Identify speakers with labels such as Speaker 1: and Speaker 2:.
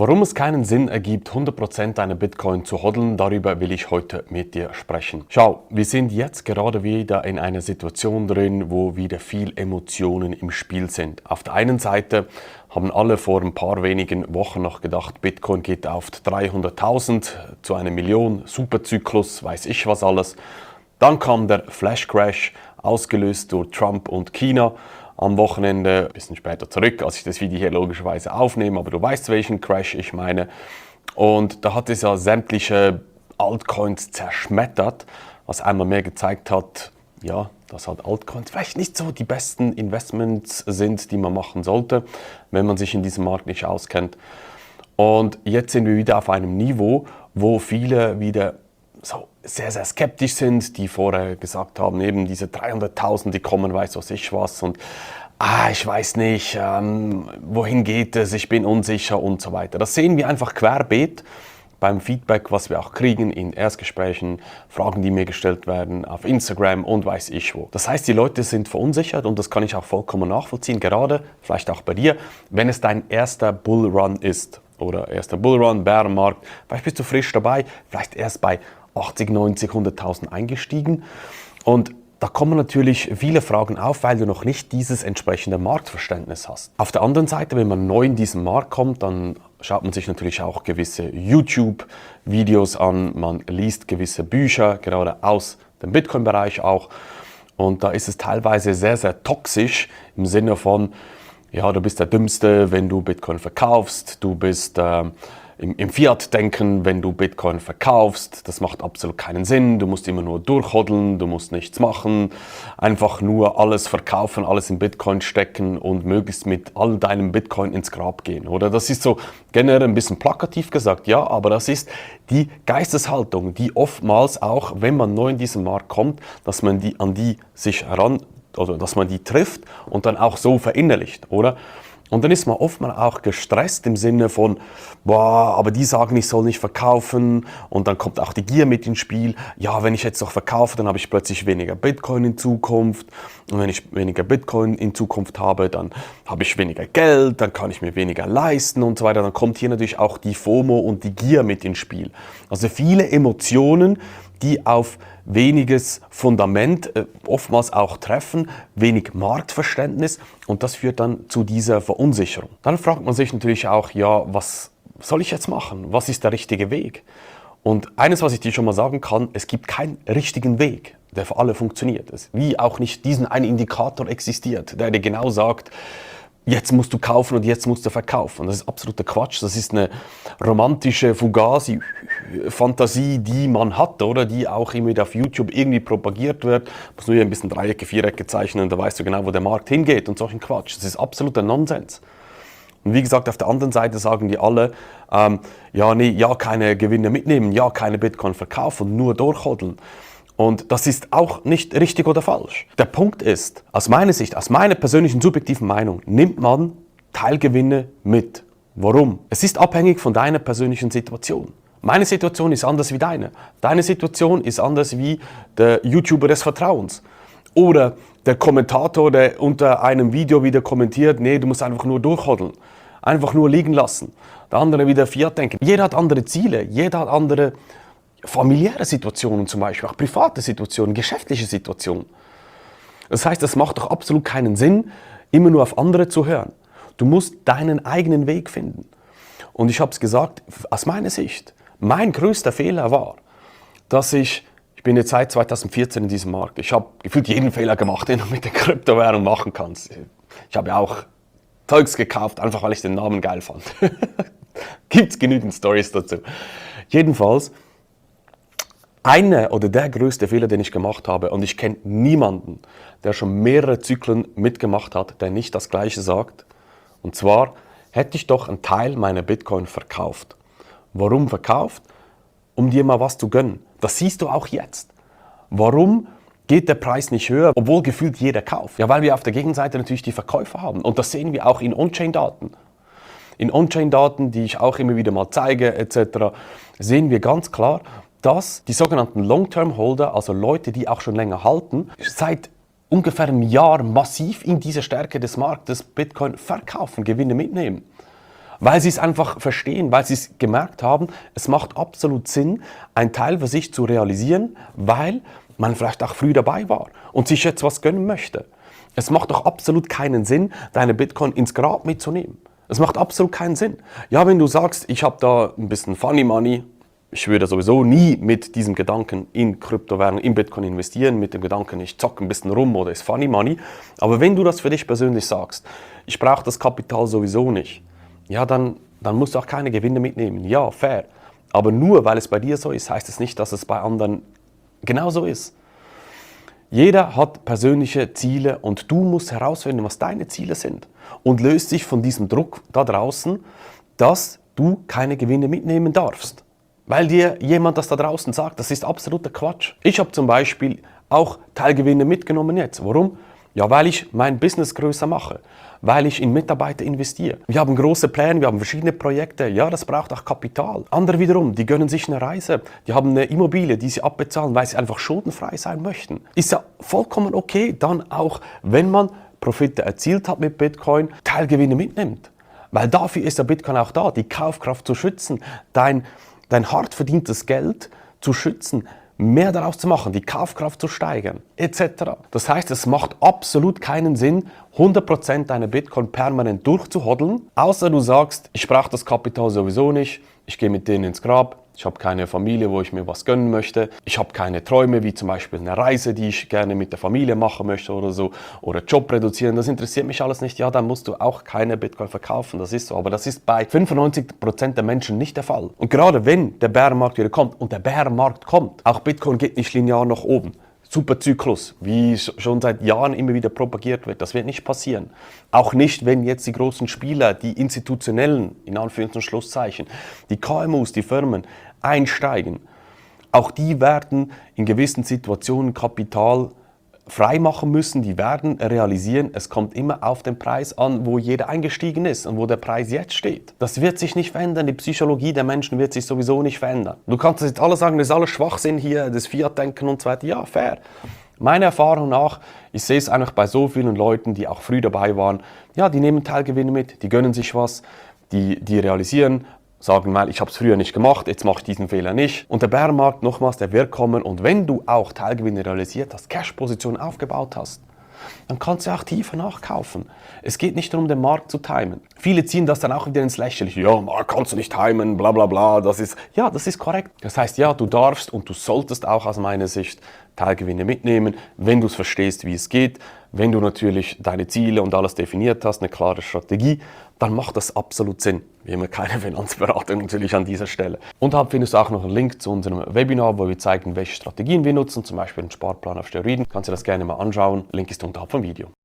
Speaker 1: Warum es keinen Sinn ergibt, 100% deiner Bitcoin zu hoddeln, darüber will ich heute mit dir sprechen. Schau, wir sind jetzt gerade wieder in einer Situation drin, wo wieder viel Emotionen im Spiel sind. Auf der einen Seite haben alle vor ein paar wenigen Wochen noch gedacht, Bitcoin geht auf 300.000 zu 1 Million, Superzyklus, weiß ich was alles. Dann kam der Flash Crash, ausgelöst durch Trump und China. Am Wochenende, ein bisschen später zurück, als ich das Video hier logischerweise aufnehme, aber du weißt, welchen Crash ich meine. Und da hat es ja sämtliche Altcoins zerschmettert, was einmal mehr gezeigt hat, ja, dass halt Altcoins vielleicht nicht so die besten Investments sind, die man machen sollte, wenn man sich in diesem Markt nicht auskennt. Und jetzt sind wir wieder auf einem Niveau, wo viele wieder so sehr, sehr skeptisch sind, die vorher gesagt haben, eben diese 300.000, die kommen, weiß was ich was und ich weiß nicht, wohin geht es, ich bin unsicher und so weiter. Das sehen wir einfach querbeet beim Feedback, was wir auch kriegen in Erstgesprächen, Fragen, die mir gestellt werden auf Instagram und weiß ich wo. Das heißt, die Leute sind verunsichert und das kann ich auch vollkommen nachvollziehen, gerade, vielleicht auch bei dir, wenn es dein erster Bullrun ist oder erster Bullrun, Bärenmarkt, vielleicht bist du frisch dabei, vielleicht erst bei 80, 90, 100.000 eingestiegen und da kommen natürlich viele Fragen auf, weil du noch nicht dieses entsprechende Marktverständnis hast. Auf der anderen Seite, wenn man neu in diesen Markt kommt, dann schaut man sich natürlich auch gewisse YouTube-Videos an, man liest gewisse Bücher, gerade aus dem Bitcoin-Bereich auch und da ist es teilweise sehr, sehr toxisch im Sinne von, ja, du bist der Dümmste, wenn du Bitcoin verkaufst, du bist im Fiat-Denken, wenn du Bitcoin verkaufst, das macht absolut keinen Sinn, du musst immer nur durchhoddeln, du musst nichts machen, einfach nur alles verkaufen, alles in Bitcoin stecken und möglichst mit all deinem Bitcoin ins Grab gehen, oder? Das ist so generell ein bisschen plakativ gesagt, ja, aber das ist die Geisteshaltung, die oftmals auch, wenn man neu in diesen Markt kommt, dass man dass man die trifft und dann auch so verinnerlicht, oder? Und dann ist man oftmals auch gestresst im Sinne von, boah, aber die sagen, ich soll nicht verkaufen. Und dann kommt auch die Gier mit ins Spiel. Ja, wenn ich jetzt noch verkaufe, dann habe ich plötzlich weniger Bitcoin in Zukunft. Und wenn ich weniger Bitcoin in Zukunft habe, dann habe ich weniger Geld, dann kann ich mir weniger leisten und so weiter. Dann kommt hier natürlich auch die FOMO und die Gier mit ins Spiel. Also viele Emotionen, die auf weniges Fundament oftmals auch treffen, wenig Marktverständnis und das führt dann zu dieser Verunsicherung. Dann fragt man sich natürlich auch, ja, was soll ich jetzt machen? Was ist der richtige Weg? Und eines, was ich dir schon mal sagen kann, es gibt keinen richtigen Weg, der für alle funktioniert. Wie auch nicht diesen einen Indikator existiert, der dir genau sagt, jetzt musst du kaufen und jetzt musst du verkaufen. Das ist absoluter Quatsch. Das ist eine romantische Fugazi-Fantasie, die man hat, oder? Die auch immer wieder auf YouTube irgendwie propagiert wird. Du musst nur hier ein bisschen Dreiecke, Vierecke zeichnen und da weißt du genau, wo der Markt hingeht und solchen Quatsch. Das ist absoluter Nonsens. Und wie gesagt, auf der anderen Seite sagen die alle, ja, keine Gewinne mitnehmen, ja, keine Bitcoin verkaufen, nur durchhoddeln. Und das ist auch nicht richtig oder falsch. Der Punkt ist, aus meiner Sicht, aus meiner persönlichen subjektiven Meinung, nimmt man Teilgewinne mit. Warum? Es ist abhängig von deiner persönlichen Situation. Meine Situation ist anders wie deine. Deine Situation ist anders wie der YouTuber des Vertrauens. Oder der Kommentator, der unter einem Video wieder kommentiert, nee, du musst einfach nur durchhoddeln. Einfach nur liegen lassen. Der andere wieder Fiat denken. Jeder hat andere Ziele, jeder hat andere familiäre Situationen zum Beispiel, auch private Situationen, geschäftliche Situationen. Das heißt, es macht doch absolut keinen Sinn, immer nur auf andere zu hören. Du musst deinen eigenen Weg finden. Und ich habe es gesagt, aus meiner Sicht, mein größter Fehler war, dass ich bin jetzt seit 2014 in diesem Markt. Ich habe gefühlt jeden Fehler gemacht, den du mit der Kryptowährung machen kannst. Ich habe ja auch Zeugs gekauft, einfach weil ich den Namen geil fand. Gibt es genügend Storys dazu. Jedenfalls, der größte Fehler, den ich gemacht habe, und ich kenne niemanden, der schon mehrere Zyklen mitgemacht hat, der nicht das Gleiche sagt, und zwar hätte ich doch einen Teil meiner Bitcoin verkauft. Warum verkauft? Um dir mal was zu gönnen. Das siehst du auch jetzt. Warum geht der Preis nicht höher, obwohl gefühlt jeder kauft? Ja, weil wir auf der Gegenseite natürlich die Verkäufer haben. Und das sehen wir auch in On-Chain-Daten. In On-Chain-Daten, die ich auch immer wieder mal zeige, etc., sehen wir ganz klar, dass die sogenannten Long-Term-Holder, also Leute, die auch schon länger halten, seit ungefähr einem Jahr massiv in dieser Stärke des Marktes Bitcoin verkaufen, Gewinne mitnehmen. weil sie es einfach verstehen, weil sie es gemerkt haben, es macht absolut Sinn, einen Teil für sich zu realisieren, weil man vielleicht auch früh dabei war und sich jetzt was gönnen möchte. Es macht doch absolut keinen Sinn, deine Bitcoin ins Grab mitzunehmen. Es macht absolut keinen Sinn. Ja, wenn du sagst, ich habe da ein bisschen Funny Money, ich würde sowieso nie mit diesem Gedanken in Kryptowährungen, in Bitcoin investieren, mit dem Gedanken, ich zocke ein bisschen rum oder ist Funny Money. Aber wenn du das für dich persönlich sagst, ich brauche das Kapital sowieso nicht, ja, dann musst du auch keine Gewinne mitnehmen. Ja, fair. Aber nur weil es bei dir so ist, heißt es nicht, dass es bei anderen genauso ist. Jeder hat persönliche Ziele und du musst herausfinden, was deine Ziele sind. Und löst dich von diesem Druck da draußen, dass du keine Gewinne mitnehmen darfst. Weil dir jemand das da draußen sagt, das ist absoluter Quatsch. Ich habe zum Beispiel auch Teilgewinne mitgenommen jetzt. Warum? Ja, weil ich mein Business größer mache, weil ich in Mitarbeiter investiere. Wir haben große Pläne, wir haben verschiedene Projekte. Ja, das braucht auch Kapital. Andere wiederum, die gönnen sich eine Reise, die haben eine Immobilie, die sie abbezahlen, weil sie einfach schuldenfrei sein möchten. Ist ja vollkommen okay, dann auch, wenn man Profite erzielt hat mit Bitcoin, Teilgewinne mitnimmt. Weil dafür ist der Bitcoin auch da, die Kaufkraft zu schützen, dein hart verdientes Geld zu schützen, mehr daraus zu machen, die Kaufkraft zu steigern, etc. Das heißt, es macht absolut keinen Sinn, 100% deine Bitcoin permanent durchzuhoddeln, außer du sagst, ich brauche das Kapital sowieso nicht, ich gehe mit denen ins Grab, ich habe keine Familie, wo ich mir was gönnen möchte, ich habe keine Träume, wie zum Beispiel eine Reise, die ich gerne mit der Familie machen möchte oder so, oder Job reduzieren, das interessiert mich alles nicht, ja, dann musst du auch keine Bitcoin verkaufen, das ist so, aber das ist bei 95% der Menschen nicht der Fall. Und gerade wenn der Bärenmarkt wieder kommt, und der Bärenmarkt kommt, auch Bitcoin geht nicht linear nach oben, super Zyklus, wie schon seit Jahren immer wieder propagiert wird. Das wird nicht passieren. Auch nicht, wenn jetzt die großen Spieler, die institutionellen, in Anführungs- und Schlusszeichen, die KMUs, die Firmen einsteigen. Auch die werden in gewissen Situationen Kapital freimachen müssen, die werden realisieren, es kommt immer auf den Preis an, wo jeder eingestiegen ist und wo der Preis jetzt steht. Das wird sich nicht verändern, die Psychologie der Menschen wird sich sowieso nicht verändern. Du kannst jetzt alle sagen, das ist alles Schwachsinn hier, das Fiat-Denken und so weiter. Ja, fair. Meiner Erfahrung nach, ich sehe es eigentlich bei so vielen Leuten, die auch früh dabei waren, ja, die nehmen Teilgewinne mit, die gönnen sich was, die realisieren, sagen mal, ich habe es früher nicht gemacht, jetzt mache ich diesen Fehler nicht. Und der Bärenmarkt, nochmals, der wird kommen. Und wenn du auch Teilgewinne realisiert hast, Cash-Positionen aufgebaut hast, dann kannst du auch tiefer nachkaufen. Es geht nicht darum, den Markt zu timen. Viele ziehen das dann auch wieder ins Lächerliche. Ja, Markt kannst du nicht timen, bla bla bla. Das ist korrekt. Das heißt, ja, du darfst und du solltest auch aus meiner Sicht Teilgewinne mitnehmen, wenn du es verstehst, wie es geht. Wenn du natürlich deine Ziele und alles definiert hast, eine klare Strategie, dann macht das absolut Sinn. Wie immer keine Finanzberatung natürlich an dieser Stelle. Unterhalb findest du auch noch einen Link zu unserem Webinar, wo wir zeigen, welche Strategien wir nutzen, zum Beispiel einen Sparplan auf Steroiden. Kannst du das gerne mal anschauen. Link ist unterhalb vom Video.